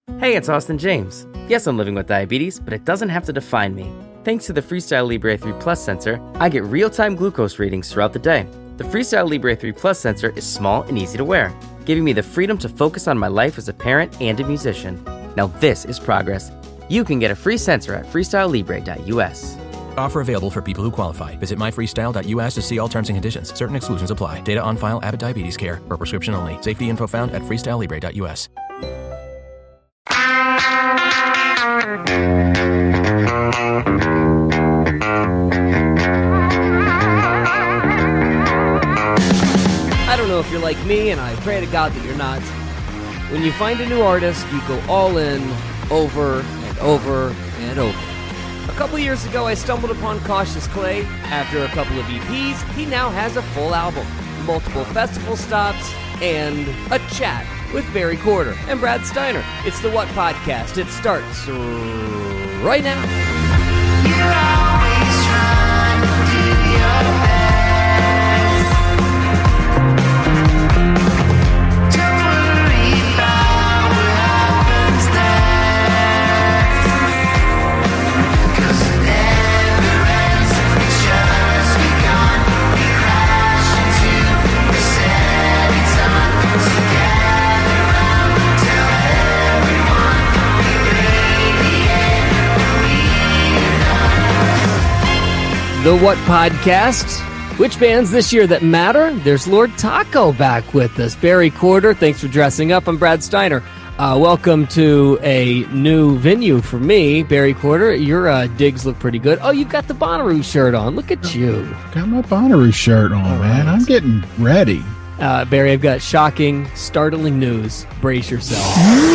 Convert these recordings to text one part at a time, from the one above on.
Hey, it's Austin James. Yes, I'm living with diabetes, but it doesn't have to define me. Thanks to the Freestyle Libre 3 Plus sensor, I get real-time glucose readings throughout the day. The Freestyle Libre 3 Plus sensor is small and easy to wear, giving me the freedom to focus on my life as a parent and a musician. Now this is progress. You can get a free sensor at freestylelibre.us. Offer available for people who qualify. Visit myfreestyle.us to see all terms and conditions. Certain exclusions apply. Data on file. Abbott Diabetes Care. For prescription only. Safety info found at freestylelibre.us. I don't know if you're like me, and I pray to God that you're not. When you find a new artist, you go all in, over and over and over. A couple years ago, I stumbled upon Cautious Clay. After a couple of EPs, he now has a full album, multiple festival stops, and a chat with Barry Corder and Brad Steiner. It's the What Podcast. It starts right now. You're always trying to do your best. Don't worry about what happens next, 'cause it never ends. It's just begun. We crash into the setting sun. So gather round, tell everyone we radiate, The What Podcast. Which bands this year that matter? There's Lord Taco back with us. Barry Corder, thanks for dressing up. I'm Brad Steiner. Welcome to a new venue for me, Barry Corder. Your digs look pretty good. Oh, you've got the Bonnaroo shirt on. Look at you. Got my Bonnaroo shirt on, man. I'm getting ready. Barry, I've got shocking, startling news. Brace yourself.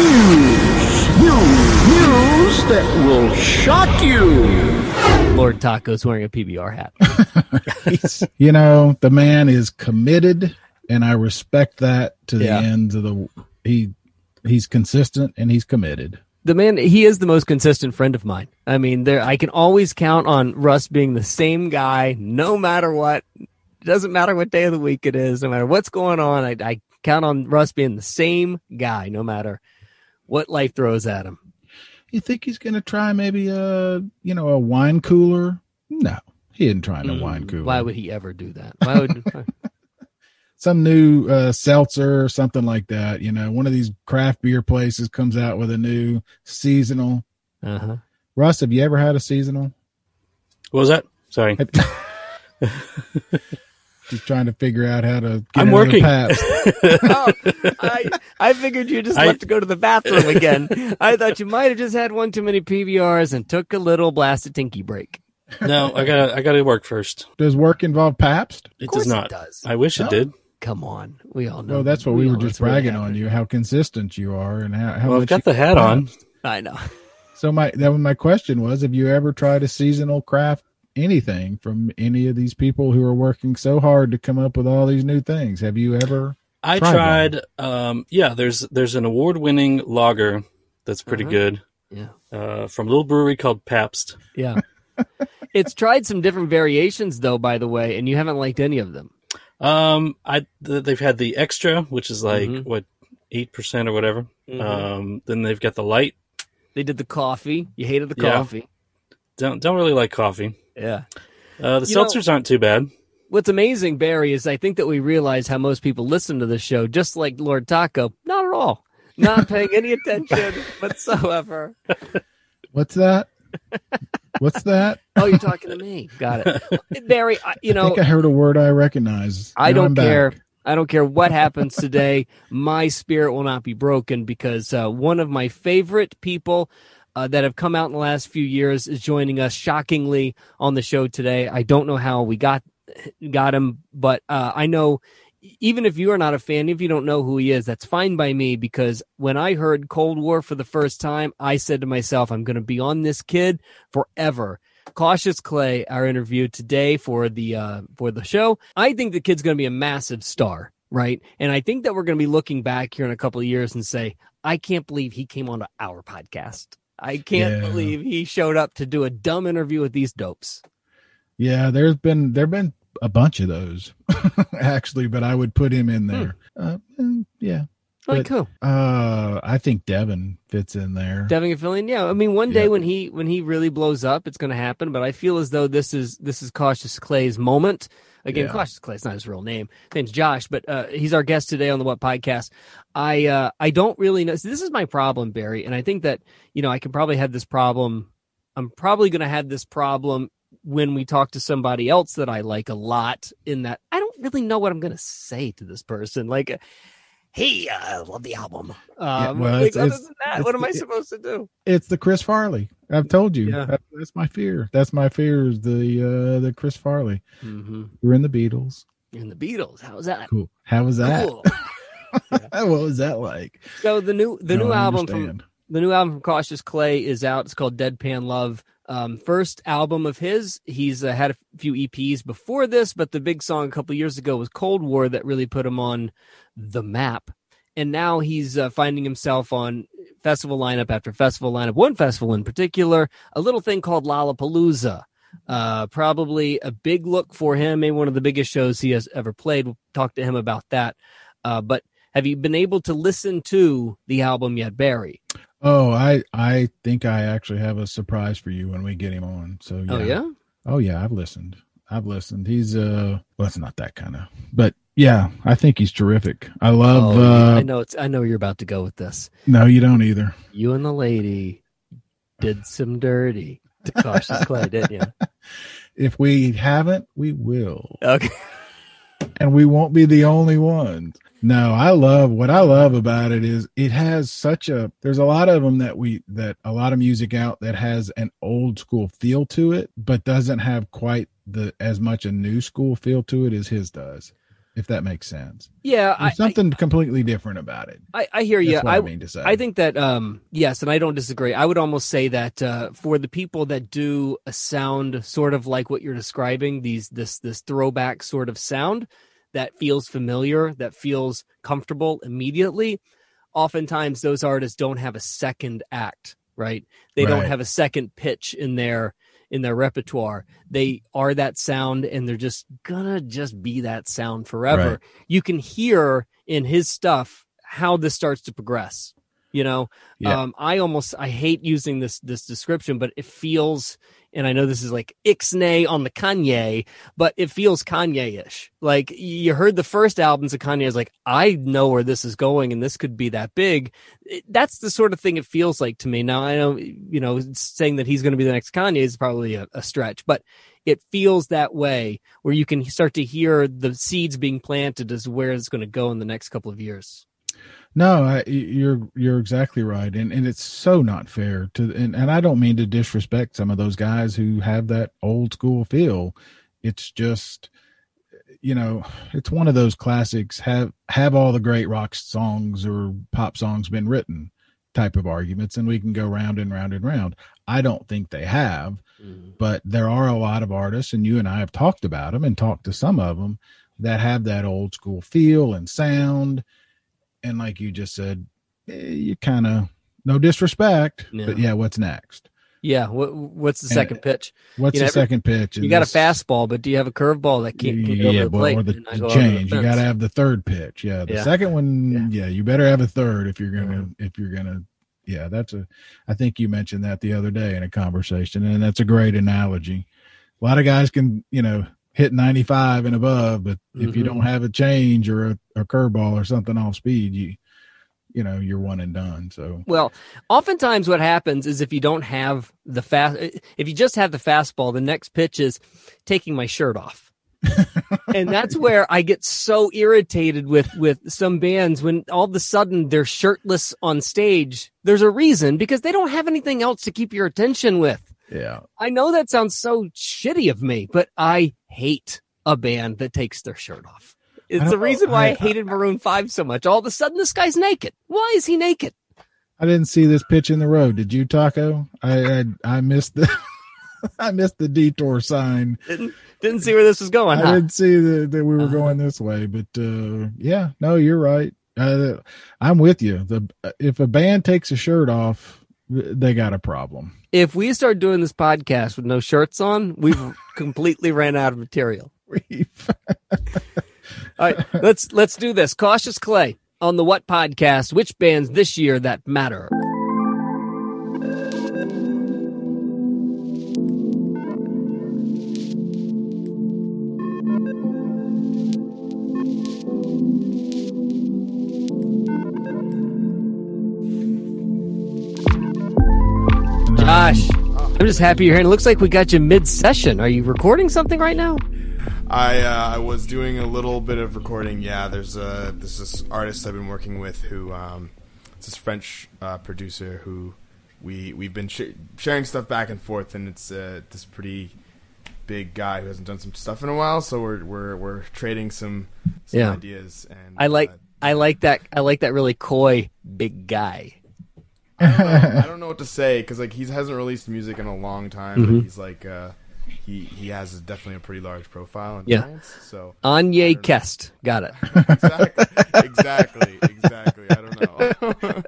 News that will shock you. Lord Taco's wearing a PBR hat. You know, the man is committed, and I respect that to the ends of the. He's consistent and he's committed. The man, he is the most consistent friend of mine. I mean, I can always count on Russ being the same guy, no matter what. It doesn't matter what day of the week it is, no matter what's going on. I count on Russ being the same guy, no matter what life throws at him. You think he's going to try maybe a wine cooler? No, he isn't trying a wine cooler. Why would he ever do that? Why would some new seltzer or something like that? You know, one of these craft beer places comes out with a new seasonal. Uh-huh. Russ, have you ever had a seasonal? What was that? Sorry. Just trying to figure out how to get I'm working. Pabst. Oh, I figured you just left to go to the bathroom again. I thought you might have just had one too many PBRs and took a little blasted tinky break. No, I gotta work first. Does work involve Pabst? It does not. It does. I wish it did. Come on, we all know. Well, that's what we were just bragging on you. you, how consistent you are, and how Well, much I've got you the hat on. I know. So my question was, have you ever tried a seasonal craft anything from any of these people who are working so hard to come up with all these new things? Have you ever? I tried. There's an award-winning lager that's pretty good. Yeah. From a little brewery called Pabst. Yeah. It's tried some different variations though, by the way, and you haven't liked any of them. They've had the extra, which is like 8% or whatever. Then they've got the light. They did the coffee. You hated the coffee. Don't really like coffee. Yeah. The seltzers aren't too bad. What's amazing, Barry, is I think that we realize how most people listen to the show, just like Lord Taco. Not at all. Not paying any attention whatsoever. What's that? What's that? Oh, you're talking to me. Got it. Barry, I think I heard a word I recognize. I don't care. I don't care what happens today. My spirit will not be broken because one of my favorite people that have come out in the last few years is joining us shockingly on the show today. I don't know how we got him, but I know even if you are not a fan, if you don't know who he is, that's fine by me, because when I heard Cold War for the first time, I said to myself, I'm going to be on this kid forever. Cautious Clay, our interview today for the show. I think the kid's going to be a massive star, right? And I think that we're going to be looking back here in a couple of years and say, I can't believe he came onto our podcast. I can't believe he showed up to do a dumb interview with these dopes. Yeah, there've been a bunch of those actually, but I would put him in there. Yeah. Like who? I think Devin fits in there. Devin Gilfillian. Yeah, I mean, one day Yeah. when he really blows up, it's going to happen. But I feel as though this is Cautious Clay's moment. Again, Yeah. Cautious Clay, it's not his real name. His name's Josh, but he's our guest today on the What Podcast. I don't really know. So this is my problem, Barry, and I think that I can probably have this problem. I'm probably going to have this problem when we talk to somebody else that I like a lot. In that I don't really know what I'm going to say to this person. Like, hey, I love the album. well, like, it's- other than that, it's- what am I supposed to do? It's the Chris Farley. I've told you. Yeah. That's my fear. That's my fear is the Chris Farley. Mm-hmm. We're in the Beatles. And the Beatles. How was that? Cool. How was that? Cool. What was that like? So the new No, I album understand. the new album from Cautious Clay is out. It's called Deadpan Love. First album of his. He's had a few EPs before this, but the big song a couple years ago was Cold War that really put him on the map. And now he's finding himself on festival lineup after festival lineup. One festival in particular, a little thing called Lollapalooza. Probably a big look for him, maybe one of the biggest shows he has ever played. We'll talk to him about that. But have you been able to listen to the album yet, Barry? Oh, I think I actually have a surprise for you when we get him on. So yeah. Oh, yeah? Oh yeah, I've listened. He's well, it's not that kind of, but yeah, I think he's terrific. I love. I know you're about to go with this. No, you don't either. You and the lady did some dirty to Cautious Clay, didn't you? If we haven't, we will, Okay. and we won't be the only ones. No, what I love about it is it has there's a lot of them that a lot of music out that has an old school feel to it, but doesn't have quite as much a new school feel to it as his does, if that makes sense. Yeah, There's something completely different about it. I hear you. That's what I mean to say. I think that yes, and I don't disagree. I would almost say that for the people that do a sound sort of like what you're describing, this throwback sort of sound that feels familiar, that feels comfortable immediately, oftentimes those artists don't have a second act, right? They don't Right. have a second pitch in their repertoire. They are that sound, and they're just gonna be that sound forever. Right. You can hear in his stuff how this starts to progress. Yeah. I hate using this description, but it feels, and I know this is like ixnay on the Kanye, but it feels Kanye-ish. Like you heard the first albums of Kanye, is like, I know where this is going, and this could be that big. That's the sort of thing it feels like to me. Now I know, saying that he's going to be the next Kanye is probably a stretch, but it feels that way where you can start to hear the seeds being planted as where it's going to go in the next couple of years. No, you're exactly right, and it's so not fair to, and I don't mean to disrespect some of those guys who have that old school feel. It's just, it's one of those classics. Have all the great rock songs or pop songs been written? Type of arguments, and we can go round and round and round. I don't think they have, but there are a lot of artists, and you and I have talked about them and talked to some of them that have that old school feel and sound. And like you just said, you kind of, no disrespect, but yeah, what's next? Yeah. What's the second pitch? What's the second pitch? You got a fastball, but do you have a curveball that can go over the plate? Or and not the go over the change. You got to fence? have the third pitch. Yeah. The second one, you better have a third if you're going to, yeah, I think you mentioned that the other day in a conversation, and that's a great analogy. A lot of guys can, hit 95 and above, but if you don't have a change or a curveball or something off speed, you're one and done. So, well, oftentimes what happens is if you don't have if you just have the fastball, the next pitch is taking my shirt off. And that's where I get so irritated with some bands when all of a sudden they're shirtless on stage. There's a reason, because they don't have anything else to keep your attention with. yeah. I know that sounds so shitty of me, but I hate a band that takes their shirt off. It's the reason why I hated Maroon 5 so much. All of a sudden, this guy's naked. Why is he naked? I didn't see this pitch in the road. Did you, Taco? I missed the I missed the detour sign. Didn't see where this was going. I didn't see that we were going this way, but yeah, no, you're right. I'm with you. If a band takes a shirt off, they got a problem. If we start doing this podcast with no shirts on, we've completely ran out of material. All right, let's do this. Cautious Clay. on the What Podcast, which bands this year that matter. Josh, I'm just happy you're here. It looks like we got you mid-session. Are you recording something right now? I was doing a little bit of recording. Yeah, there's this artist I've been working with who it's this French producer who we've been sharing stuff back and forth, and it's this pretty big guy who hasn't done some stuff in a while, so we're trading some ideas. And I like that really coy big guy. I don't know what to say because like he hasn't released music in a long time. But he's like he has definitely a pretty large profile in France. So Anye Kest, got it. Exactly. I don't know.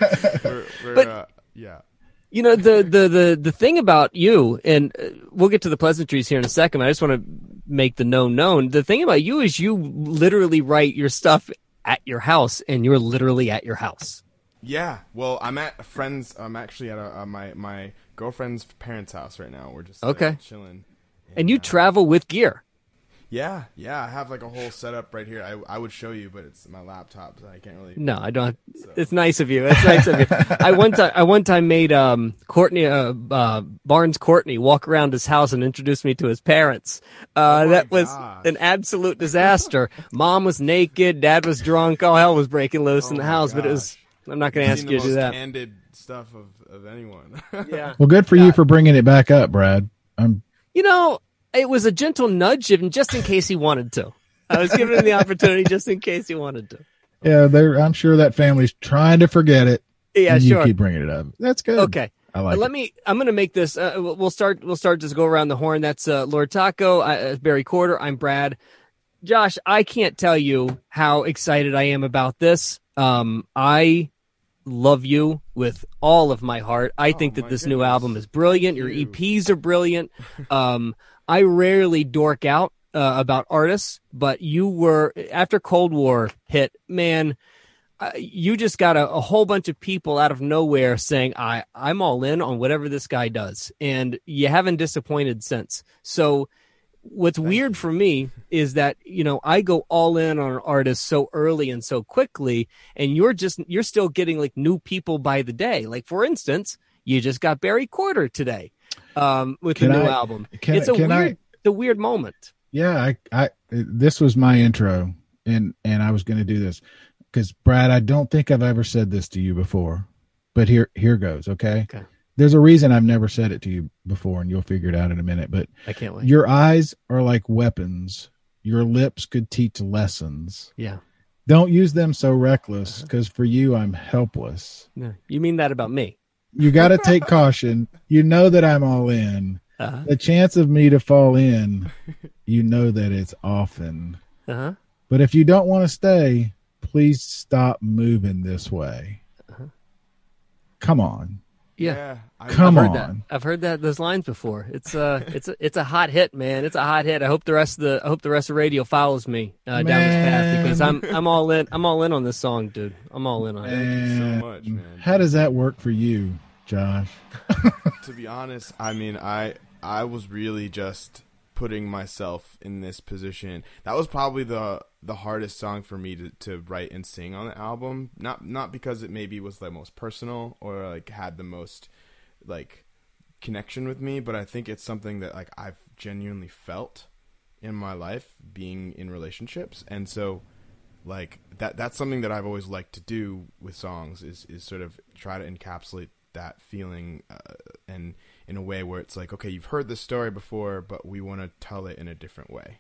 But you know the thing about you, and we'll get to the pleasantries here in a second. But I just want to make the known. The thing about you is you literally write your stuff at your house, and you're literally at your house. Yeah, well, I'm at a friend's. I'm actually at my girlfriend's parents' house right now. We're just chilling. And you travel with gear. Yeah. I have like a whole setup right here. I would show you, but it's my laptop, so I can't really. No, I don't. So. It's nice of you. It's nice of you. I one time made Courtney Barnes Courtney walk around his house and introduce me to his parents. That was an absolute disaster. Mom was naked, Dad was drunk, all hell was breaking loose in the house. But it was. I'm not going to ask you to do that. Candid stuff of anyone. Yeah. Well, good for you for bringing it back up, Brad. You know, it was a gentle nudge, just in case he wanted to. I was giving him the opportunity just in case he wanted to. Yeah, I'm sure that family's trying to forget it. Yeah, and sure. You keep bringing it up. That's good. Okay. I like it. I'm going to make this. We'll start. Just go around the horn. That's Lord Taco, Barry Corder. I'm Brad. Josh, I can't tell you how excited I am about this. I love you with all of my heart. I think that this new album is brilliant. Your EPs are brilliant. I rarely dork out about artists, but you were, after Cold War hit, man, you just got a whole bunch of people out of nowhere saying, I'm all in on whatever this guy does. And you haven't disappointed since. So what's weird for me is that, you know, I go all in on an artist so early and so quickly, and you're still getting like new people by the day. Like, for instance, you just got Barry Corder today with the new album. It's a weird moment. Yeah, this was my intro, and I was going to do this because, Brad, I don't think I've ever said this to you before, but here goes. Okay. There's a reason I've never said it to you before, and you'll figure it out in a minute. But I can't wait. Your eyes are like weapons. Your lips could teach lessons. Yeah. Don't use them so reckless, because for you, I'm helpless. No, you mean that about me? You got to take caution. You know that I'm all in. The chance of me to fall in, you know that it's often. But if you don't want to stay, please stop moving this way. Come on. Yeah. Come on. I've heard those lines before. It's a hot hit, man. It's a hot hit. I hope the rest of radio follows me down this path, because I'm all in. I'm all in on this song, dude. I'm all in on it. Thank you so much, man. How does that work for you, Josh? To be honest, I mean, I was really just putting myself in this position. That was probably the hardest song for me to write and sing on the album. Not because it maybe was the most personal or like had the most like connection with me, but I think it's something that like I've genuinely felt in my life being in relationships. And so like that's something that I've always liked to do with songs is sort of try to encapsulate that feeling and in a way where it's like, okay, you've heard this story before, but we want to tell it in a different way.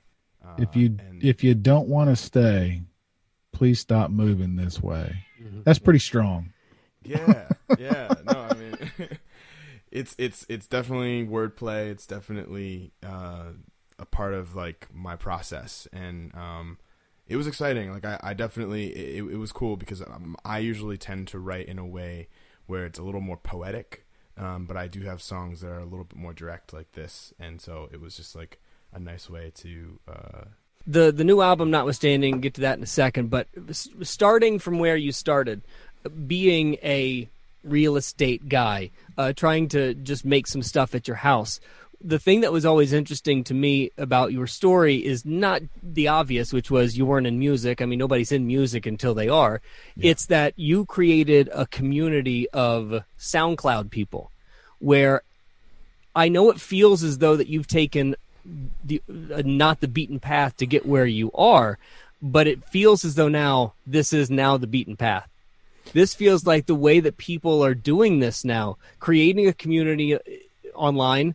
If you don't want to stay, please stop moving this way. That's pretty strong. Yeah. No, I mean, it's definitely wordplay. It's definitely a part of like my process, and it was exciting. Like I definitely it was cool because I usually tend to write in a way where it's a little more poetic, but I do have songs that are a little bit more direct like this, and so it was just like a nice way to the new album notwithstanding, get to that in a second, but starting from where you started, being a real estate guy, trying to just make some stuff at your house. The thing that was always interesting to me about your story is not the obvious, which was you weren't in music. I mean, nobody's in music until they are. Yeah. It's that you created a community of SoundCloud people where I know it feels as though that you've taken not the beaten path to get where you are, but it feels as though now this is now the beaten path. This feels like the way that people are doing this now, creating a community online,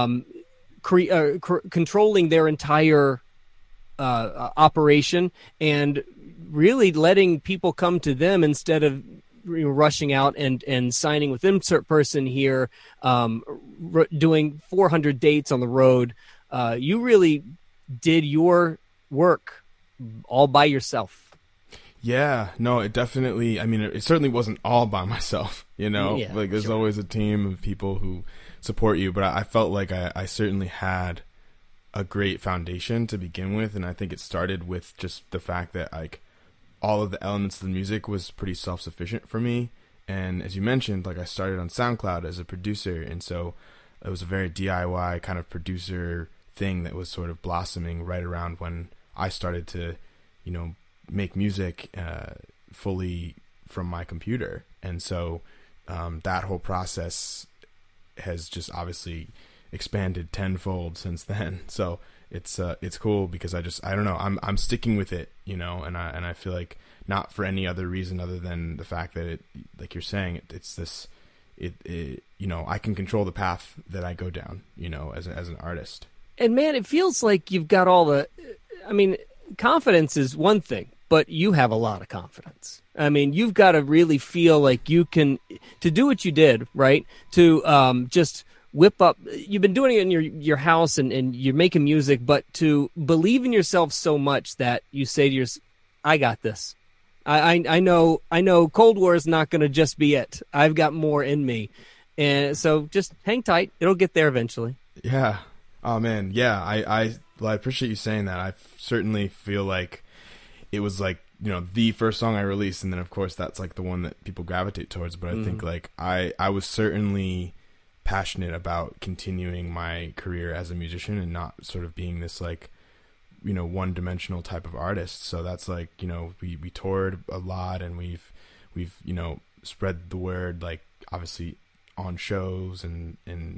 controlling their entire operation, and really letting people come to them instead of rushing out and signing with insert person here, doing 400 dates on the road. You really did your work all by yourself. Yeah, no, it definitely, I mean, it certainly wasn't all by myself, you know, yeah, like there's always a team of people who support you, but I felt like I certainly had a great foundation to begin with. And I think it started with just the fact that like all of the elements of the music was pretty self-sufficient for me. And as you mentioned, like I started on SoundCloud as a producer. And so it was a very DIY kind of producer thing that was sort of blossoming right around when I started to, you know, make music fully from my computer. And so that whole process has just obviously expanded tenfold since then. So it's cool because I don't know, I'm sticking with it, you know, and I feel like not for any other reason other than the fact that it, like you're saying, it's this, you know, I can control the path that I go down, you know, as an artist. And man, it feels like you've got all the, I mean, confidence is one thing, but you have a lot of confidence. I mean, you've got to really feel like you can, to do what you did, right? To just whip up, you've been doing it in your house and you're making music, but to believe in yourself so much that you say to yourself, I got this. I know Cold War is not going to just be it. I've got more in me. And so just hang tight. It'll get there eventually. Yeah. Oh man. Yeah. I appreciate you saying that. I certainly feel like it was like, you know, the first song I released. And then of course that's like the one that people gravitate towards. But I think like I was certainly passionate about continuing my career as a musician and not sort of being this like, you know, one-dimensional type of artist. So that's like, you know, we toured a lot and we've you know, spread the word, like obviously on shows and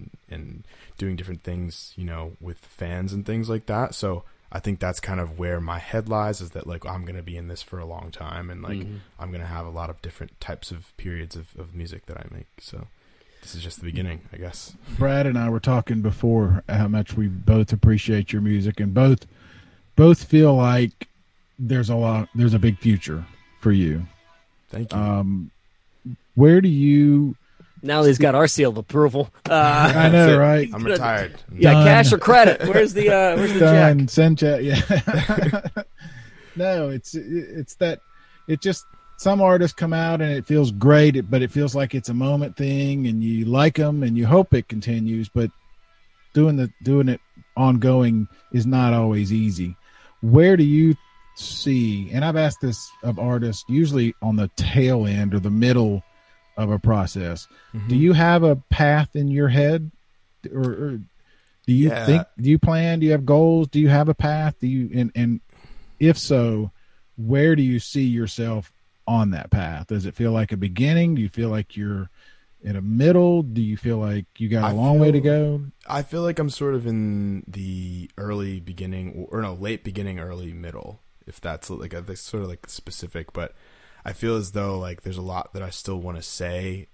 doing different things, you know, with fans and things like that. So I think that's kind of where my head lies, is that like I'm going to be in this for a long time and like I'm going to have a lot of different types of periods of music that I make. So this is just the beginning, I guess. Brad and I were talking before how much we both appreciate your music and both feel like there's a big future for you. Thank you. Where do you... Now he's got our seal of approval. I know, right? I'm retired. Yeah, Done. cash or credit? Where's the Done. check? Send check. Yeah. No, it's that. It just, some artists come out and it feels great, but it feels like it's a moment thing, and you like them and you hope it continues. But doing it ongoing is not always easy. Where do you see? And I've asked this of artists, usually on the tail end or the middle of a process. Do you have a path in your head, or do you think, do you plan, do you have goals, do you have a path, do you, and if so, where do you see yourself on that path? Does it feel like a beginning? Do you feel like you're in a middle? Do you feel like you got a long way to go? I feel like I'm sort of in the early beginning, or no, late beginning, early middle, if that's like that's sort of like specific, but I feel as though like there's a lot that I still want to say,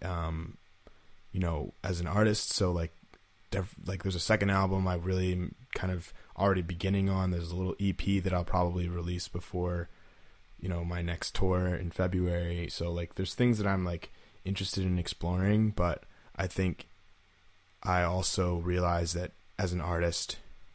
you know, as an artist. So like there's a second album I really am kind of already beginning on. There's a little EP that I'll probably release before, you know, my next tour in February. So like there's things that I'm like interested in exploring, but I think I also realize that as an artist,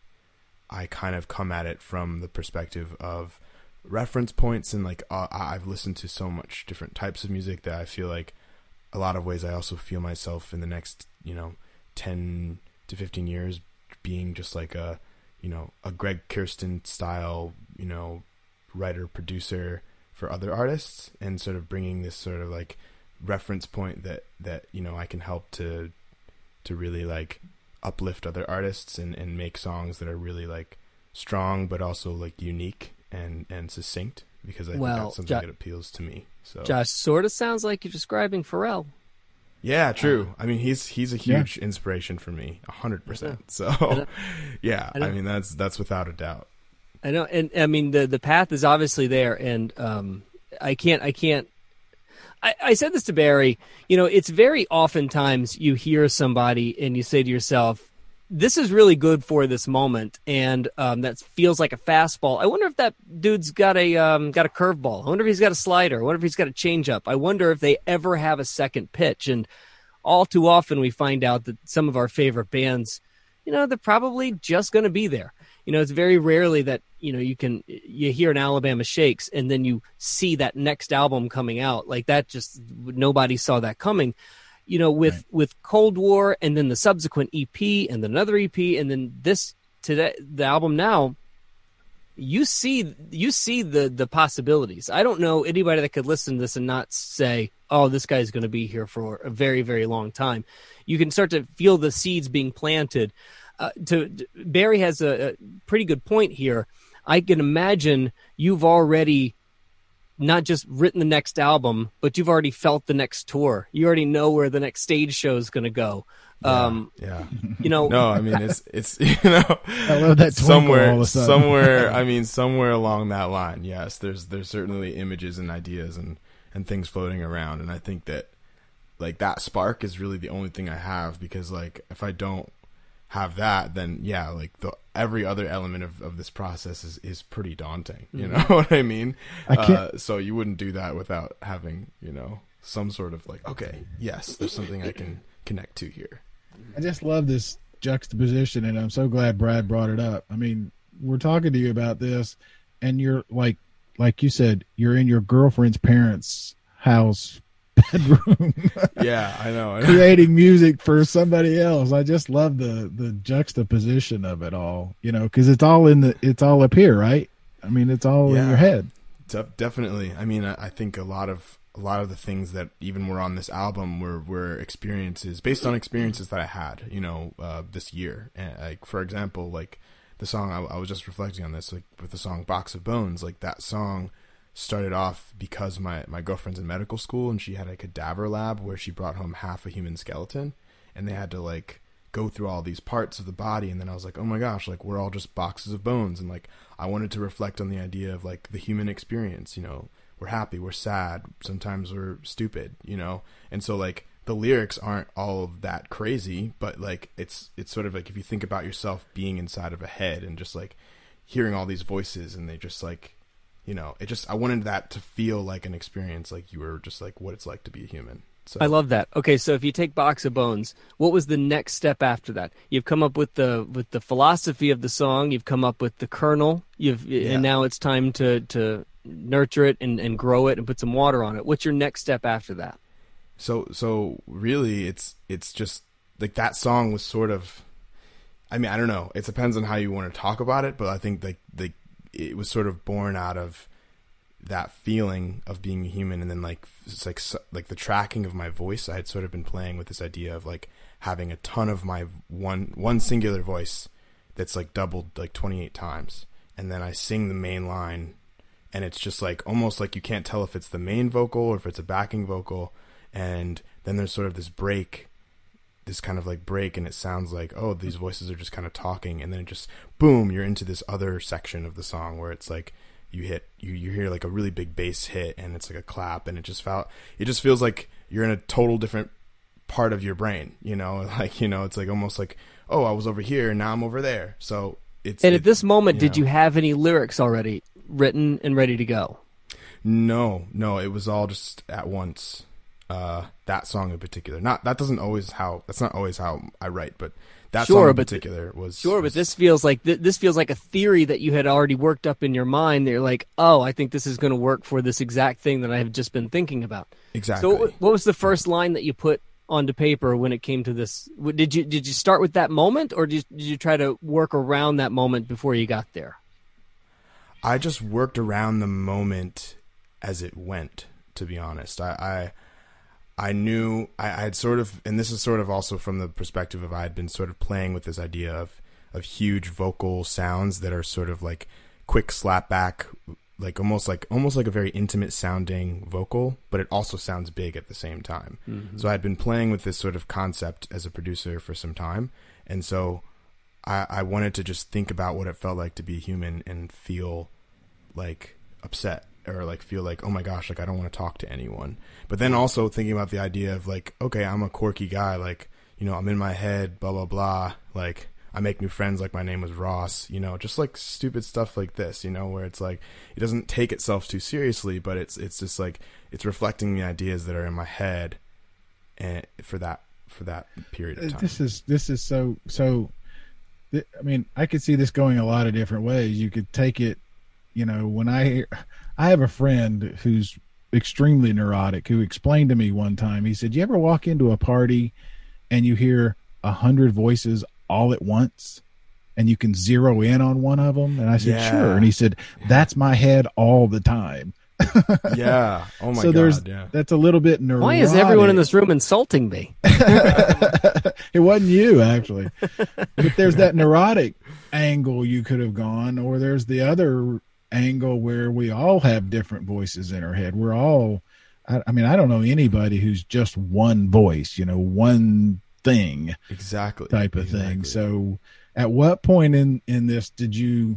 I kind of come at it from the perspective of reference points, and like I've listened to so much different types of music that I feel like a lot of ways I also feel myself in the next, you know, 10 to 15 years being just like a, a Greg Kirsten style, writer producer for other artists, and sort of bringing this sort of like reference point that I can help to really like uplift other artists and make songs that are really like strong but also like unique and succinct, because I think that's something that appeals to me. So Josh, sort of sounds like you're describing Pharrell. Yeah, true. I mean, he's a huge inspiration for me, 100%. So yeah, I mean that's without a doubt. I know, and I mean the path is obviously there, and I said this to Barry. It's very oftentimes you hear somebody and you say to yourself, "This is really good for this moment," and that feels like a fastball. I wonder if that dude's got a curveball. I wonder if he's got a slider. I wonder if he's got a changeup. I wonder if they ever have a second pitch. And all too often we find out that some of our favorite bands, they're probably just going to be there. It's very rarely that, you hear an Alabama Shakes and then you see that next album coming out like that. Just nobody saw that coming, with Cold War and then the subsequent EP and then another EP. And then the album now, you see the possibilities. I don't know anybody that could listen to this and not say, oh, this guy's going to be here for a very, very long time. You can start to feel the seeds being planted. Barry has a pretty good point here. I can imagine you've already not just written the next album, but you've already felt the next tour. You already know where the next stage show is going to go. Yeah. No, I mean it's I love that somewhere all of a sudden. somewhere along that line. Yes, there's certainly images and ideas and things floating around, and I think that like that spark is really the only thing I have, because like if I don't have that, then yeah, like every other element of this process is pretty daunting. You know what I mean? So you wouldn't do that without having some sort of like, okay, yes, there's something I can connect to here. I just love this juxtaposition, and I'm so glad Brad brought it up. I mean, we're talking to you about this, and you're like you said, you're in your girlfriend's parents' house bedroom. Yeah, I know. Creating music for somebody else. I just love the juxtaposition of it all, because it's all up here, right? I mean, it's all in your head. Definitely. I mean, I think a lot of the things that even were on this album were experiences based on experiences that I had, this year. And like, for example, like the song, I was just reflecting on this, like with the song Box of Bones, like that song started off because my girlfriend's in medical school, and she had a cadaver lab where she brought home half a human skeleton, and they had to like go through all these parts of the body. And then I was like, oh my gosh, like we're all just boxes of bones. And like, I wanted to reflect on the idea of like the human experience, we're happy, we're sad, sometimes we're stupid, and so like the lyrics aren't all of that crazy, but like it's sort of like if you think about yourself being inside of a head and just like hearing all these voices, and they just like, I wanted that to feel like an experience, like you were just like what it's like to be a human. So I love that. Okay, so if you take Box of Bones, what was the next step after that? You've come up with the philosophy of the song, you've come up with the kernel, and now it's time to nurture it and grow it and put some water on it. What's your next step after that? So really it's just like that song was sort of, I mean, I don't know, it depends on how you want to talk about it, but I think it was sort of born out of that feeling of being a human. And then like it's like the tracking of my voice, I had sort of been playing with this idea of like having a ton of my one singular voice that's like doubled like 28 times, and then I sing the main line, and it's just like almost like you can't tell if it's the main vocal or if it's a backing vocal, and then there's sort of this kind of like break, and it sounds like, oh, these voices are just kind of talking, and then it just boom, you're into this other section of the song where it's like you hear like a really big bass hit, and it's like a clap, and it just feels like you're in a total different part of your brain, like it's like almost like, oh, I was over here and now I'm over there. So at this moment, did you have any lyrics already written and ready to go? No, it was all just at once. That song in particular, that's not always how I write, but that song in particular was. But this feels like a theory that you had already worked up in your mind. They're like, oh, I think this is going to work for this exact thing that I have just been thinking about. Exactly. So what was the first line that you put onto paper when it came to this? Did you start with that moment, or did you try to work around that moment before you got there? I just worked around the moment as it went, to be honest. I knew I had sort of, and this is sort of also from the perspective of I had been sort of playing with this idea of huge vocal sounds that are sort of like quick slapback, like almost like a very intimate sounding vocal, but it also sounds big at the same time. Mm-hmm. So I had been playing with this sort of concept as a producer for some time, and so I wanted to just think about what it felt like to be human and feel like upset, or like feel like, oh my gosh, like I don't want to talk to anyone. But then also thinking about the idea of like, okay, I'm a quirky guy, like, you know, I'm in my head, blah blah blah, like I make new friends like my name was Ross, you know, just like stupid stuff like this, you know, where it's like it doesn't take itself too seriously, but it's just like it's reflecting the ideas that are in my head, and for that period of time. This is so. I mean, I could see this going a lot of different ways. You could take it, you know, when I have a friend who's extremely neurotic who explained to me one time, he said, you ever walk into a party and you hear 100 voices all at once and you can zero in on one of them? And I said, sure. And he said, that's my head all the time. Yeah. Oh my God. That's a little bit neurotic. Why is everyone in this room insulting me? It wasn't you, actually. But there's that neurotic angle you could have gone, or there's the other angle where we all have different voices in our head. We're all, I mean, I don't know anybody who's just one voice, you know, one thing. Exactly. Type of thing. So at what point in this did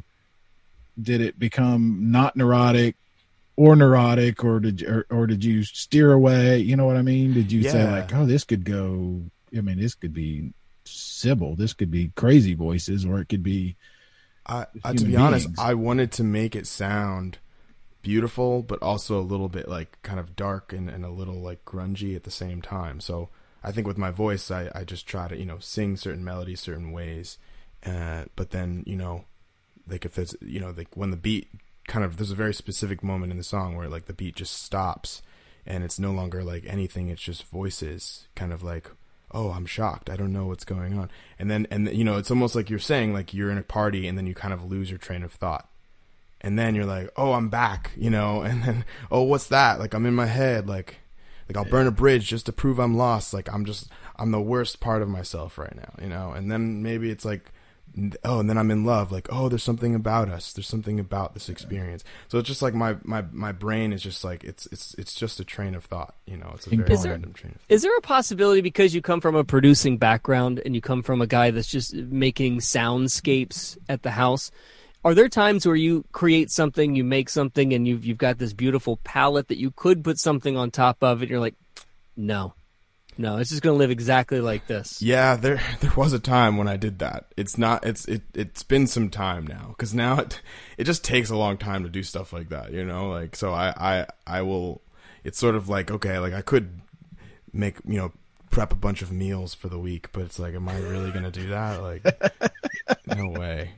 it become not neurotic, or neurotic, or did you steer away? You know what I mean? Did you say like, oh, this could go, I mean, this could be Sybil, this could be crazy voices, or it could be to be honest, I wanted to make it sound beautiful, but also a little bit like kind of dark and a little like grungy at the same time. So I think with my voice, I just try to, you know, sing certain melodies certain ways, but then, you know, like if there's, you know, like when the beat kind of, there's a very specific moment in the song where like the beat just stops and it's no longer like anything, it's just voices, kind of like, oh, I'm shocked, I don't know what's going on. And you know, it's almost like you're saying, like you're in a party and then you kind of lose your train of thought, and then you're like, oh, I'm back, you know, and then, oh, what's that, like I'm in my head, like I'll burn a bridge just to prove I'm lost, like I'm the worst part of myself right now, you know. And then maybe it's like, oh, and then I'm in love, like, oh, there's something about us, there's something about this experience. So it's just like my brain is just like, it's just a train of thought, you know. It's a very random train of thought. Is there a possibility, because you come from a producing background and you come from a guy that's just making soundscapes at the house, are there times where you create something, you make something, and you've got this beautiful palette that you could put something on top of it, and you're like, no, it's just going to live exactly like this? Yeah, there was a time when I did that. It's been some time now, because now it just takes a long time to do stuff like that, you know. Like, so I will. It's sort of like, okay, like I could make, you know, prep a bunch of meals for the week, but it's like, am I really going to do that? Like, no way.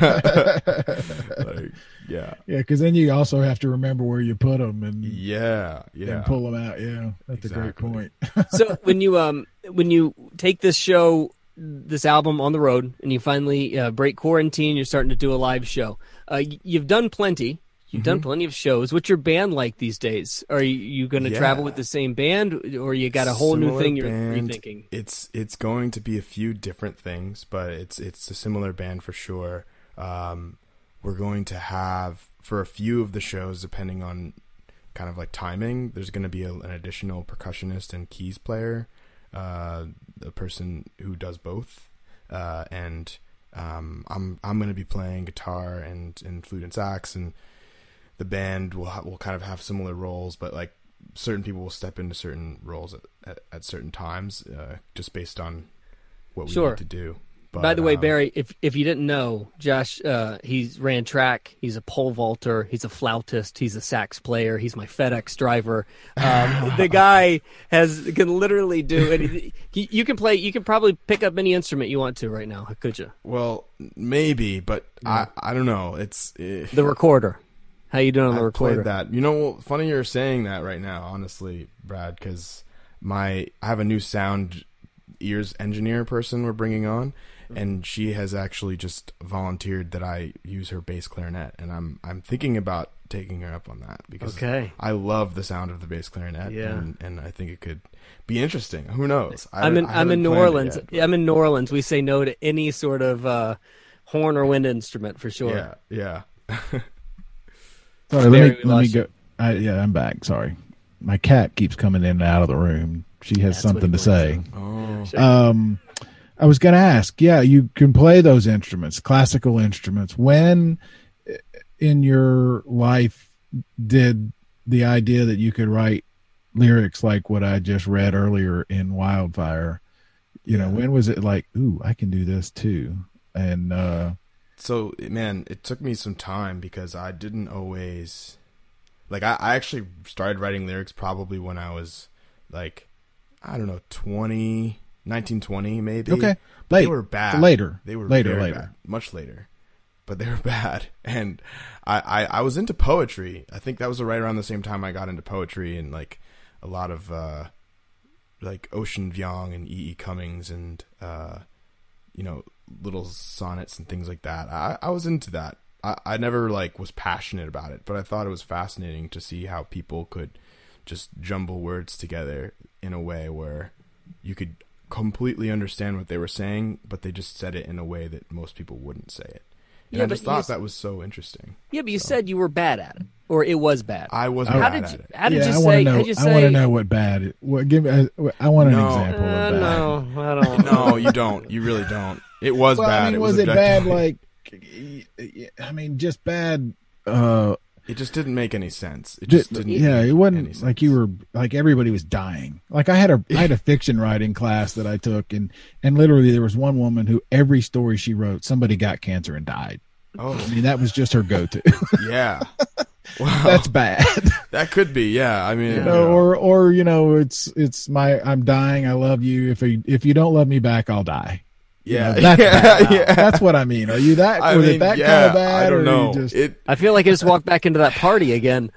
Like, yeah, because then you also have to remember where you put them and and pull them out. Yeah, that's exactly a great point. So when you take this album on the road and you finally break quarantine, you're starting to do a live show. You've done plenty. You've done plenty of shows. What's your band like these days? Are you going to travel with the same band, or you got a whole new thing you're rethinking? It's going to be a few different things, but it's a similar band for sure. We're going to have, for a few of the shows, depending on kind of like timing, there's going to be an additional percussionist and keys player, a person who does both, and I'm going to be playing guitar and flute and sax, and the band will kind of have similar roles, but like certain people will step into certain roles at certain times, just based on what we need to do. But, by the way, Barry, if you didn't know, Josh, he's ran track. He's a pole vaulter. He's a flautist. He's a sax player. He's my FedEx driver. The guy can literally do it. You can play. You can probably pick up any instrument you want to right now. Could you? Well, maybe, but I don't know. It's the recorder. How you doing on the recorder? Played that. You know, funny you're saying that right now, honestly, Brad, because I have a new sound ears engineer person we're bringing on, and she has actually just volunteered that I use her bass clarinet, and I'm thinking about taking her up on that because I love the sound of the bass clarinet, and I think it could be interesting. Who knows? I'm in New Orleans. I'm in New Orleans. We say no to any sort of horn or wind instrument for sure. Yeah. Sorry, let me go. I'm back. Sorry, my cat keeps coming in and out of the room. She has something to say. I was going to ask. Yeah, you can play those instruments, classical instruments. When in your life did the idea that you could write lyrics like what I just read earlier in Wildfire? When was it like, ooh, I can do this too? And so, man, it took me some time because I didn't always like. I actually started writing lyrics probably when I was like, I don't know, 19, 20 maybe. Okay, they were bad. Later, they were later, bad. Much later, but they were bad. And I was into poetry. I think that was right around the same time I got into poetry and like a lot of like Ocean Vuong and E. E. Cummings and little sonnets and things like that. I was into that. I never like was passionate about it, but I thought it was fascinating to see how people could just jumble words together in a way where you could completely understand what they were saying, but they just said it in a way that most people wouldn't say it. And I just thought that was so interesting. Yeah, but you said you were bad at it, or it was bad. I was bad at it. How did you say? I want to know what bad. I want an example of bad. No, I don't. No, you don't. You really don't. It was bad. I mean, was it bad? Like, I mean, just bad. It just didn't make any sense. It just didn't. Yeah, it wasn't like you were like everybody was dying. Like I had a fiction writing class that I took, and literally there was one woman who every story she wrote, somebody got cancer and died. Oh, I mean that was just her go-to. Yeah, wow. That's bad. That could be. Yeah, I mean, or it's I'm dying. I love you. If you don't love me back, I'll die. Yeah, that's bad. Yeah. That's what I mean. Are you that? It that kind of bad? I don't know. I feel like I just walked back into that party again.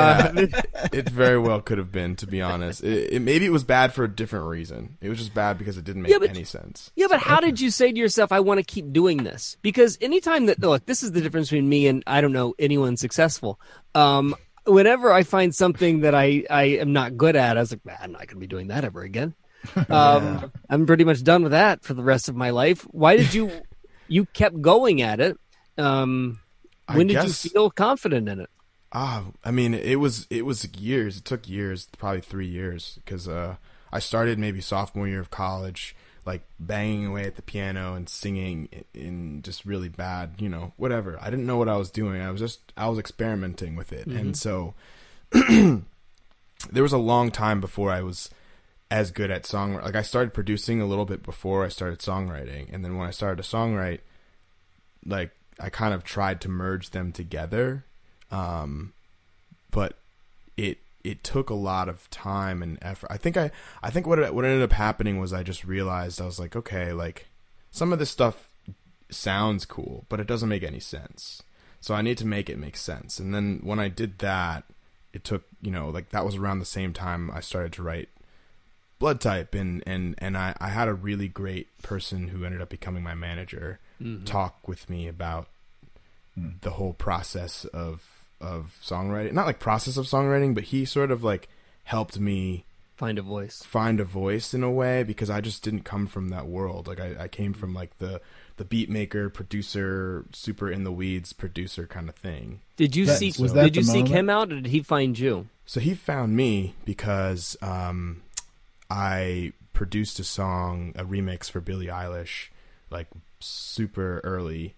It very well could have been, to be honest. Maybe it was bad for a different reason. It was just bad because it didn't make any sense. Yeah, but how did you say to yourself, "I want to keep doing this"? Because anytime this is the difference between me and I don't know anyone successful. Whenever I find something that I am not good at, I was like, I'm not going to be doing that ever again. I'm pretty much done with that for the rest of my life. Why did you kept going at it? When did you feel confident in it? I mean, it was years. It took years, probably 3 years, because I started maybe sophomore year of college, like banging away at the piano and singing in just really bad, whatever. I didn't know what I was doing. I was experimenting with it, and so there was a long time before I was as good at songwriting. Like I started producing a little bit before I started songwriting, and then when I started to songwrite, like I kind of tried to merge them together, but it took a lot of time and effort. I think what ended up happening was I just realized I was like, okay, like some of this stuff sounds cool, but it doesn't make any sense. So I need to make it make sense. And then when I did that, it took like that was around the same time I started to write Blood Type, and I had a really great person who ended up becoming my manager talk with me about the whole process of songwriting. Not like process of songwriting, but he sort of like helped me find a voice in a way, because I just didn't come from that world. Like I came from like the beat maker, producer, super in the weeds producer kind of thing. Did you seek him out, or did he find you? So he found me because I produced a remix for Billie Eilish, like super early,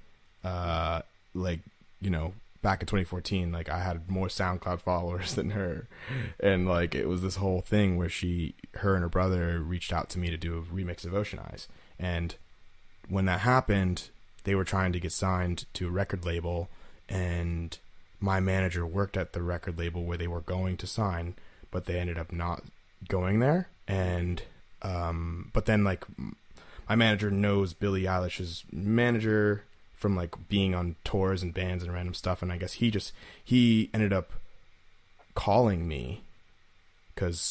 back in 2014. Like I had more SoundCloud followers than her, and like it was this whole thing where her and her brother reached out to me to do a remix of Ocean Eyes, and when that happened, they were trying to get signed to a record label, and my manager worked at the record label where they were going to sign, but they ended up not going there. And but then like my manager knows Billie Eilish's manager from like being on tours and bands and random stuff, and I guess he ended up calling me because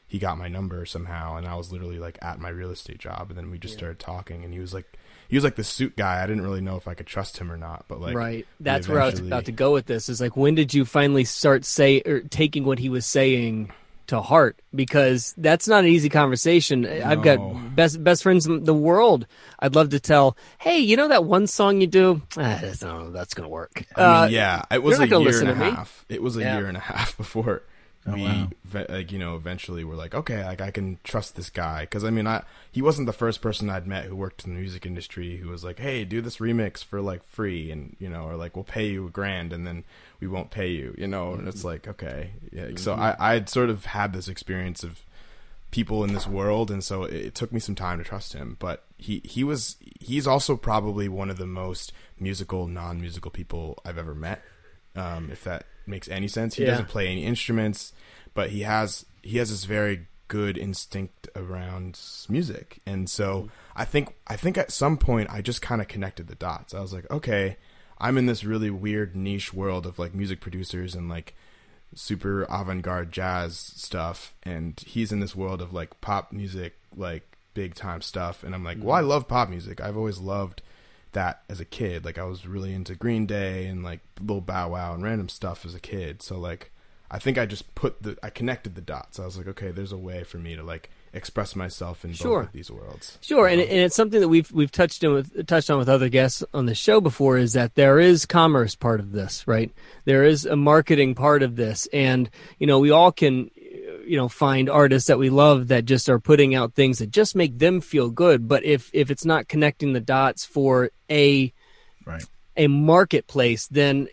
he got my number somehow, and I was literally like at my real estate job, and then we just started talking, and he was like the suit guy. I didn't really know if I could trust him or not, but like, right. That's where I was about to go with this. Is like, when did you finally start taking what he was saying to heart? Because that's not an easy conversation. No. I've got best friends in the world. I'd love to tell, hey, you know that one song you do? I don't know if that's going to work. I mean, it was a year and a half. Me. It was a year and a half before eventually we're like, okay, like I can trust this guy. Because I mean, he wasn't the first person I'd met who worked in the music industry who was like, hey, do this remix for like free, and or like we'll pay you $1,000 and then we won't pay you, and it's like, okay, yeah. So I'd sort of had this experience of people in this world, and so it took me some time to trust him. But he's also probably one of the most musical, non-musical people I've ever met. If that makes any sense. He doesn't play any instruments, but he has this very good instinct around music. And so I think at some point I just kind of connected the dots. I was like, okay, I'm in this really weird niche world of like music producers and like super avant-garde jazz stuff, and he's in this world of like pop music, like big time stuff. And I'm like, well, I love pop music. I've always loved that as a kid. Like I was really into Green Day and like Lil Bow Wow and random stuff as a kid. So like I think I just I connected the dots. I was like, okay, there's a way for me to like express myself in both of these worlds. Sure. And it's something that we've touched on with other guests on the show before, is that there is commerce part of this, right? There is a marketing part of this, and we all can find artists that we love that just are putting out things that just make them feel good. But if it's not connecting the dots for a marketplace, then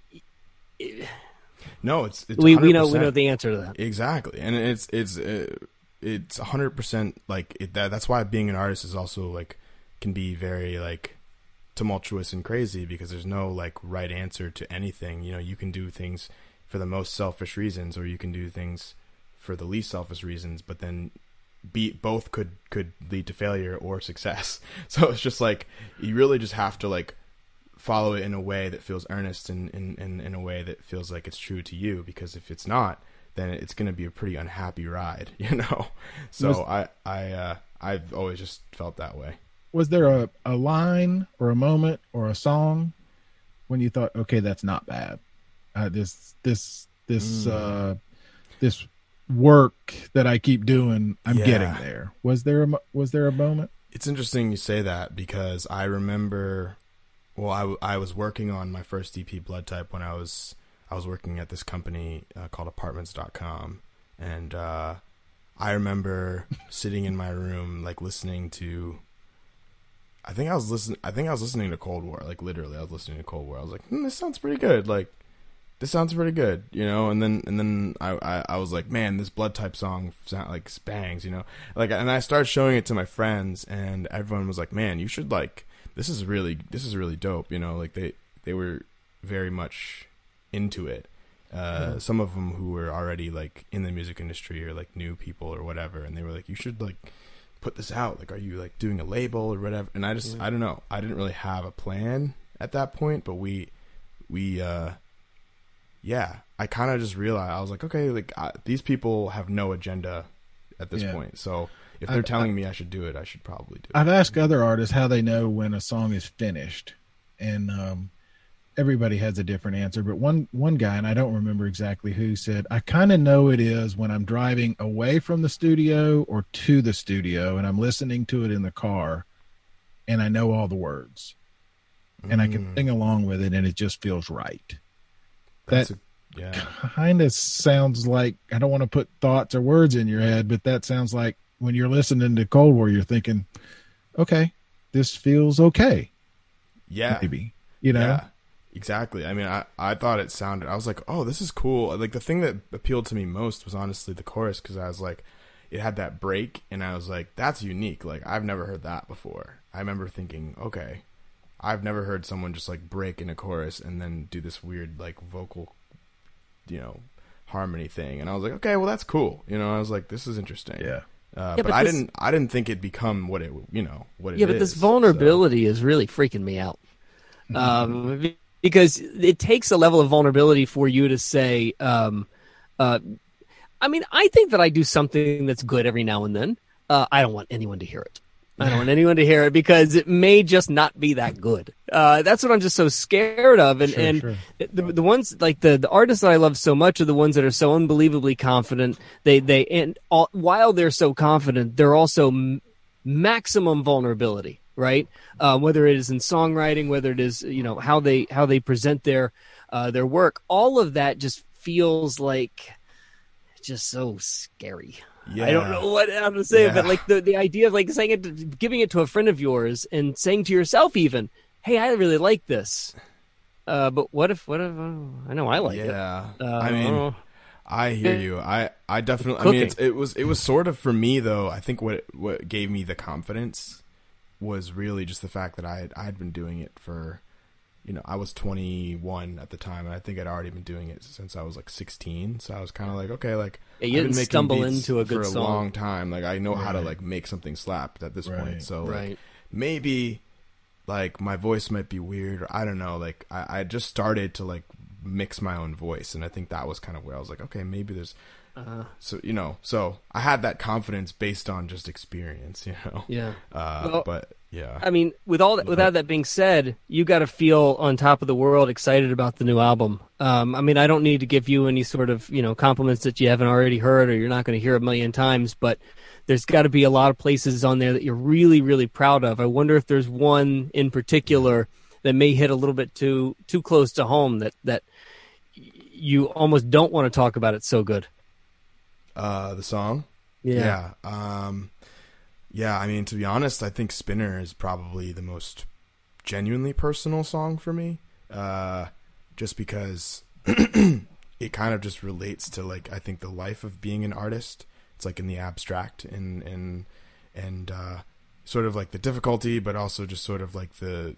no, it's we know the answer to that. Exactly. And it's 100% like that's why being an artist is also like can be very like tumultuous and crazy, because there's no like right answer to anything. You can do things for the most selfish reasons, or you can do things for the least selfish reasons, but then both could lead to failure or success. So it's just like you really just have to like follow it in a way that feels earnest and in a way that feels like it's true to you, because if it's not, then it's going to be a pretty unhappy ride, So I've always just felt that way. Was there a line or a moment or a song when you thought, okay, that's not bad? This work that I keep doing, I'm getting there. Was there a moment? It's interesting you say that, because I remember, I was working on my first EP, Blood Type, when I was working at this company called Apartments.com, and I remember sitting in my room like listening to, I think I was listening to Cold War, like literally I was listening to Cold War. I was like, this sounds pretty good, like this sounds pretty good, and then I was like, man, this Blood Type song sound like bangs, like, and I started showing it to my friends, and everyone was like, man, you should like, this is really dope, like they were very much into it. Some of them who were already like in the music industry or like new people or whatever, and they were like, you should like put this out, like, are you like doing a label or whatever? And I don't know, I didn't really have a plan at that point, but I kind of just realized, I was like, okay, like these people have no agenda at this point, so if they're telling me I should do it, I should probably do it. I've asked other artists how they know when a song is finished, and everybody has a different answer, but one guy, and I don't remember exactly who, said, I kind of know it is when I'm driving away from the studio or to the studio, and I'm listening to it in the car, and I know all the words, and I can sing along with it, and it just feels right. That kind of sounds like, I don't want to put thoughts or words in your head, but that sounds like when you're listening to Cold War, you're thinking, okay, this feels okay. Yeah. Maybe, Yeah, exactly. I mean, I thought it sounded, I was like, oh, this is cool. Like the thing that appealed to me most was honestly the chorus, because I was like, it had that break, and I was like, that's unique. Like, I've never heard that before. I remember thinking, okay, I've never heard someone just like break in a chorus and then do this weird like vocal, harmony thing. And I was like, okay, well, that's cool. I was like, this is interesting. Yeah. But I didn't think it'd become what it what it is. Yeah, but this vulnerability is really freaking me out. Because it takes a level of vulnerability for you to say, I'm I mean, I think that I do something that's good every now and then. I don't want anyone to hear it. I don't want anyone to hear it because it may just not be that good. That's what I'm just so scared of. And Sure. the ones like the artists that I love so much are the ones that are so unbelievably confident. While they're so confident, they're also maximum vulnerability, right? Whether it is in songwriting, whether it is, how they present their work, all of that just feels like just so scary. Yeah. I don't know how to say it, Yeah. but like the idea of like saying it, giving it to a friend of yours and saying to yourself even, "Hey, I really like this." But what if I know I like it. Yeah. I don't know. I hear you. I definitely. I Cooking. mean, it was sort of for me though. I think what gave me the confidence was really just the fact that I had been doing it for, I was 21 at the time, and I think I'd already been doing it since I was like 16. So I was kind of like, okay, like Yeah, you I've been didn't making stumble beats into a for good a song. long time. Like I know how to like make something slap at this point. So like, Right. maybe like my voice might be weird, or I don't know. Like I just started to like mix my own voice, and I think that was kind of where I was like, okay, maybe there's so I had that confidence based on just experience, Yeah. but yeah, I mean, without that being said, you got to feel on top of the world, excited about the new album. I mean, I don't need to give you any sort of compliments that you haven't already heard or you're not going to hear a million times, but there's got to be a lot of places on there that you're really, really proud of. I wonder if there's one in particular that may hit a little bit too close to home that you almost don't want to talk about. It's so good. the song. Yeah. Yeah, I mean, to be honest, I think Spinner is probably the most genuinely personal song for me. Just because it kind of just relates to, like, I think the life of being an artist. It's like in the abstract and sort of like the difficulty, but also just sort of like the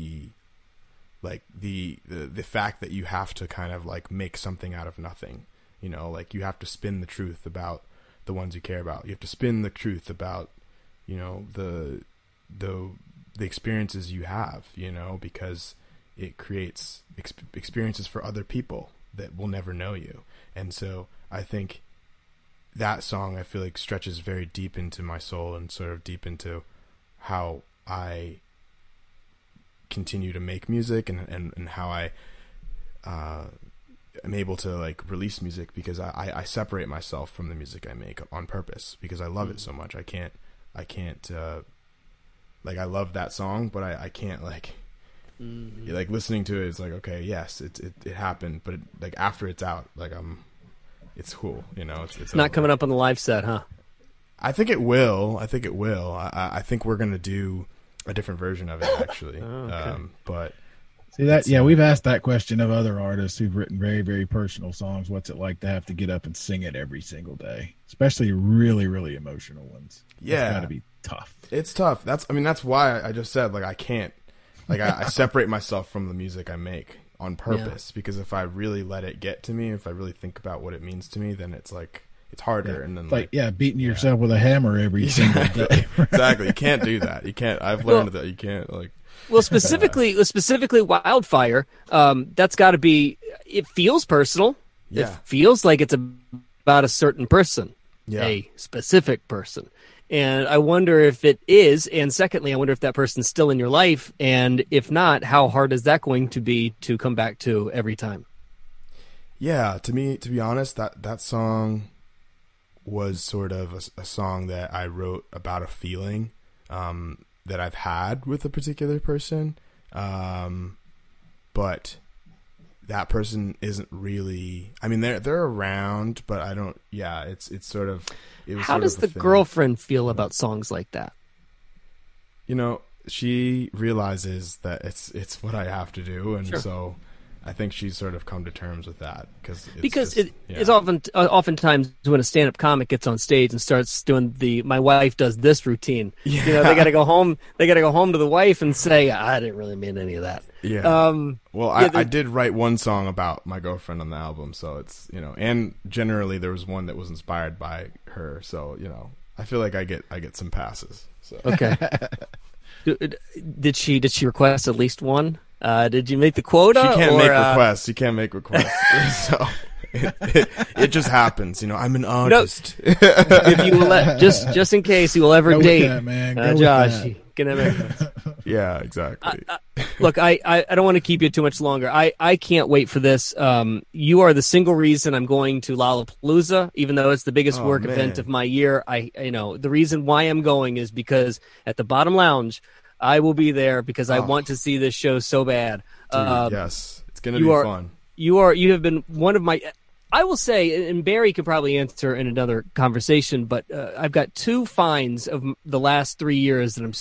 fact that you have to kind of like make something out of nothing. Like you have to spin the truth about the ones you care about. You have to spin the truth about, the experiences you have, because it creates experiences for other people that will never know you. And so I think that song, I feel like, stretches very deep into my soul and sort of deep into how I continue to make music and how I am able to like release music, because I separate myself from the music I make on purpose because I love it so much. I can't like, I love that song, but I can't like listening to it. It's like, okay, yes, it happened, but like after it's out, like it's cool, it's Not over. coming up on the live set, huh? I think it will. I think we're gonna do a different version of it actually. Okay. But See that? Yeah, we've asked that question of other artists who've written very, very personal songs. What's it like to have to get up and sing it every single day, especially really, really emotional ones? Yeah. It's got to be tough. it's tough. That's why I just said, like, I can't, like, I separate myself from the music I make on purpose, because if I really let it get to me, if I really think about what it means to me, then it's like, it's harder. Yeah. And then It's beating yourself with a hammer every single day. Exactly. You can't do that. You can't. I've learned that you can't, like. Well, specifically Wildfire, that's got to be, it feels personal. Yeah. It feels like it's about a certain person, Yeah. a specific person. And I wonder if it is. And secondly, I wonder if that person's still in your life. And if not, how hard is that going to be to come back to every time? Yeah, to be honest, that song was sort of a song that I wrote about a feeling that I've had with a particular person, but that person isn't really. I mean, they're around, but I don't. Yeah, it's sort of. It was How sort does of a the thing. girlfriend feel about songs like that? She realizes that it's what I have to do, and Sure. so I think she's sort of come to terms with that Because it's oftentimes when a stand-up comic gets on stage and starts doing my wife does this routine. Yeah. They got to go home. They got to go home to the wife and say, I didn't really mean any of that. Yeah. Well, I the- did write one song about my girlfriend on the album, so it's, and generally there was one that was inspired by her, so, I feel like I get some passes. So. Okay. Did she request at least one? Did you make the quota? She can't or, make requests. She can't make requests. So it just happens. I'm an artist. If you will just in case you will ever Go with date that, man. Go with Josh, that. you can have everything. Yeah, exactly. Look, I don't want to keep you too much longer. I can't wait for this. You are the single reason I'm going to Lollapalooza, even though it's the biggest work event of my year. The reason why I'm going is because at the Bottom Lounge, I will be there because I want to see this show so bad. Dude, yes, it's gonna be fun. You have been one of my. I will say, and Barry could probably answer in another conversation, but I've got 2 finds of the last 3 years that I'm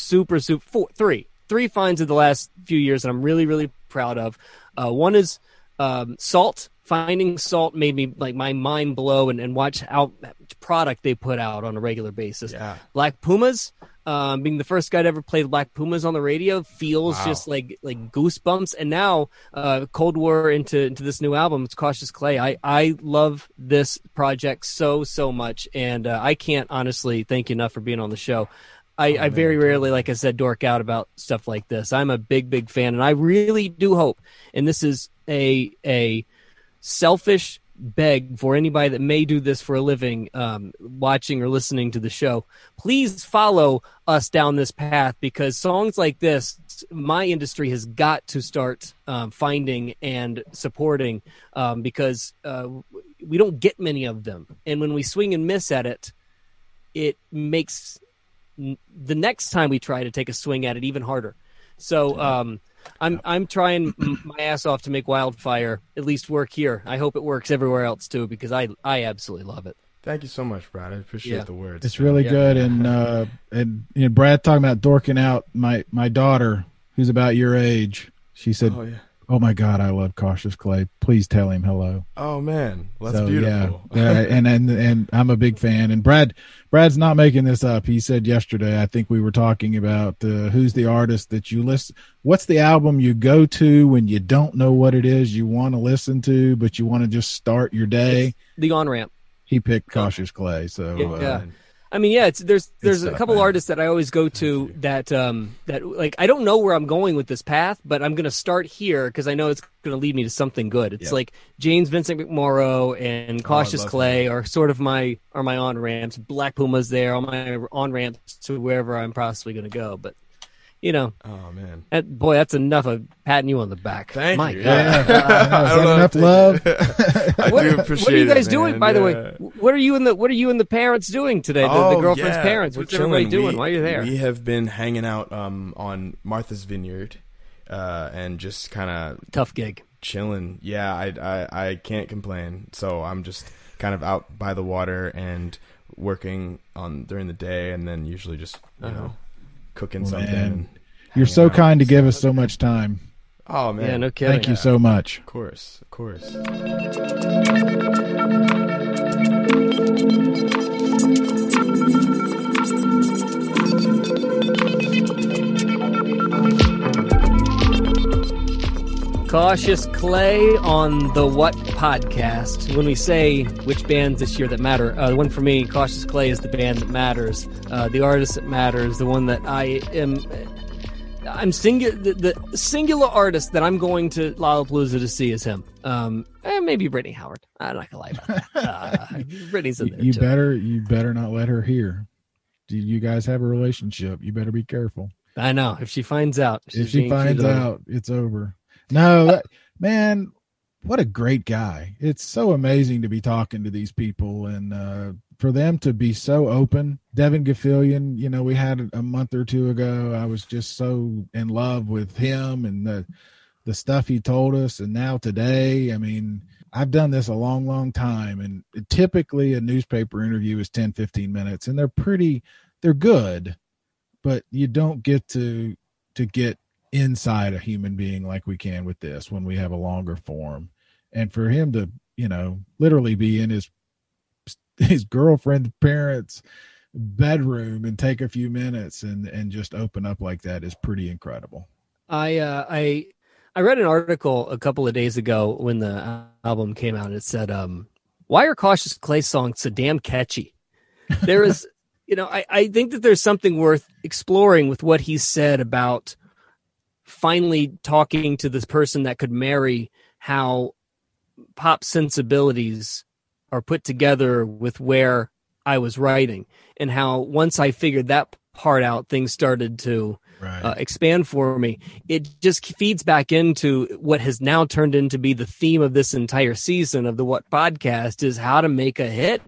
three finds of the last few years that I'm really, really proud of. One is Salt. Finding Salt made me like my mind blow and watch how much product they put out on a regular basis. Yeah. Black Pumas, being the first guy to ever play Black Pumas on the radio feels just like goosebumps. And now Cold War into this new album, it's Cautious Clay. I love this project so much, and I can't honestly thank you enough for being on the show. I very rarely, like I said, dork out about stuff like this. I'm a big fan, and I really do hope, and this is a selfish beg for anybody that may do this for a living, watching or listening to the show, please follow us down this path, because songs like this, my industry has got to start finding and supporting, because we don't get many of them. And when we swing and miss at it, it makes the next time we try to take a swing at it even harder. So I'm trying my ass off to make Wildfire at least work here. I hope it works everywhere else too, because I absolutely love it. Thank you so much, Brad. I appreciate the words. It's really good. And Brad talking about dorking out my daughter, who's about your age. She said, "Oh my God, I love Cautious Clay. Please tell him hello." Oh man, well, that's beautiful. Yeah, and I'm a big fan. And Brad's not making this up. He said yesterday, I think we were talking about who's the artist that you listen. What's the album you go to when you don't know what it is you want to listen to, but you want to just start your day? It's the On-Ramp. He picked Cautious Clay. So yeah. I mean, yeah, there's a couple artists that I always go to that like I don't know where I'm going with this path, but I'm going to start here because I know it's going to lead me to something good. It's like James Vincent McMorrow and Cautious Clay are sort of my on-ramps. Black Puma's there, all my on-ramps to wherever I'm possibly going to go. But oh man, that's enough of patting you on the back. Thank you. Yeah. I don't know enough love. I do appreciate it. What are you guys man. doing, by the way? What are you and the parents doing today? The girlfriend's parents. What's everybody doing while you're there? We have been hanging out on Martha's Vineyard, and just kind of tough gig, chilling. Yeah, I can't complain. So I'm just kind of out by the water and working during the day, and then usually just cooking something. Man. You're so kind to give us so much time. Oh man, yeah, no kidding. Thank you so much. Of course. Cautious Clay on the What Podcast. When we say which bands this year that matter, the one for me, Cautious Clay, is the band that matters. The artist that matters, the one that I'm the singular artist that I'm going to Lollapalooza to see is him. Maybe Brittany Howard. I'm not gonna lie about that. Brittany's in there. You better not let her hear. You guys have a relationship. You better be careful. I know. If she finds out, it's over. No, man, what a great guy. It's so amazing to be talking to these people and for them to be so open. Devin Gafillion, we had a month or two ago. I was just so in love with him and the stuff he told us. And now today, I mean, I've done this a long, long time. And typically a newspaper interview is 10, 15 minutes and they're good, but you don't get to get inside a human being like we can with this when we have a longer form. And for him to, literally be in his girlfriend's parents' bedroom and take a few minutes and just open up like that is pretty incredible. I read an article a couple of days ago when the album came out. It said, why are Cautious Clay songs so damn catchy? There is, I think that there's something worth exploring with what he said about finally talking to this person that could marry how pop sensibilities are put together with where I was writing, and how once I figured that part out, things started to expand for me. It just feeds back into what has now turned into be the theme of this entire season of the What Podcast, is how to make a hit.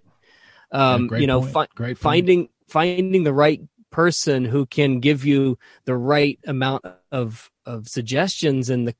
Finding the right person who can give you the right amount of suggestions, and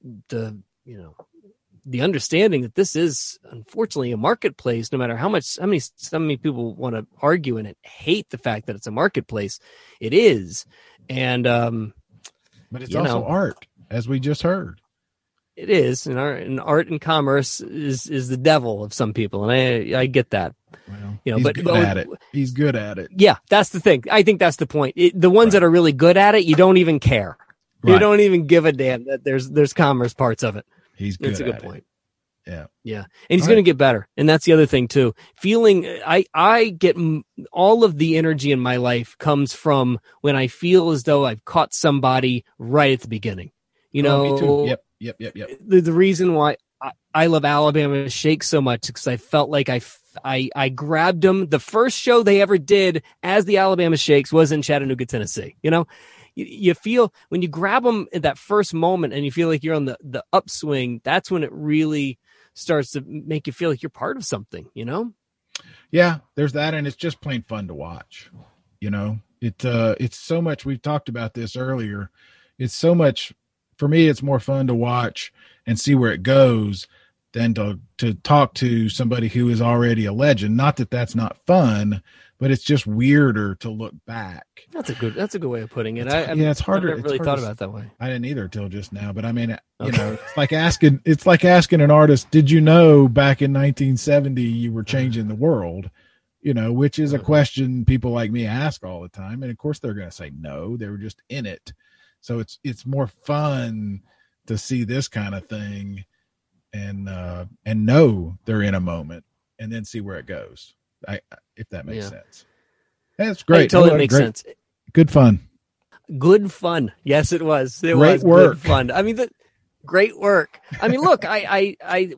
the understanding that this is unfortunately a marketplace. No matter how many people want to argue and hate the fact that it's a marketplace, it is. And but it's also art, as we just heard. It is, and art and commerce is the devil of some people, and I get that. Well, he's good at it. He's good at it. Yeah, that's the thing. I think that's the point. The ones that are really good at it, you don't even care. You don't even give a damn that there's commerce parts of it. He's good. That's a good at point. It. Yeah, and he's going to get better, and that's the other thing too. Feeling I get all of the energy in my life comes from when I feel as though I've caught somebody right at the beginning. Me too. Yep. The reason why I love Alabama Shakes so much is because I felt like I grabbed them. The first show they ever did as the Alabama Shakes was in Chattanooga, Tennessee. You feel when you grab them at that first moment and you feel like you're on the upswing, that's when it really starts to make you feel like you're part of something, Yeah, there's that. And it's just plain fun to watch. It's so much. We've talked about this earlier. It's so much. For me, it's more fun to watch and see where it goes than to talk to somebody who is already a legend. Not that that's not fun, but it's just weirder to look back. That's a good way of putting it. It's harder. I've never really thought about it that way. I didn't either till just now. But I mean, it's like asking an artist, did you know back in 1970 you were changing the world? Which is a question people like me ask all the time. And of course they're going to say no, they were just in it. So it's more fun to see this kind of thing and know they're in a moment and then see where it goes. If that makes sense. That's great. It totally makes sense. Good fun. Good fun. Yes, it was. Great work. Good fun. I mean, great work. I mean, look, I'm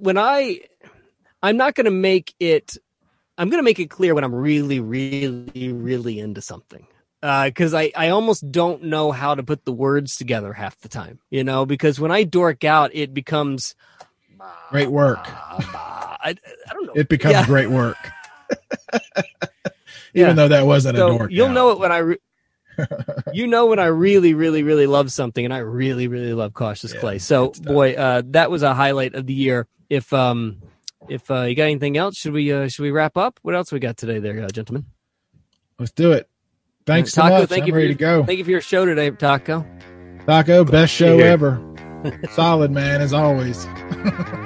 not going to make it. I'm going to make it clear when I'm really, really, really into something. Because I almost don't know how to put the words together half the time, because when I dork out, it becomes great work. I don't know. It becomes great work. Even though that wasn't a dork. You'll know it when when I really, really, really love something, and I really, really love Cautious Clay. So boy, that was a highlight of the year. If you got anything else, should we wrap up? What else we got today there, gentlemen? Let's do it. Thanks so Taco, much. I'm ready to go. Thank you for your show today, Taco. Taco, best show ever. Solid, man, as always.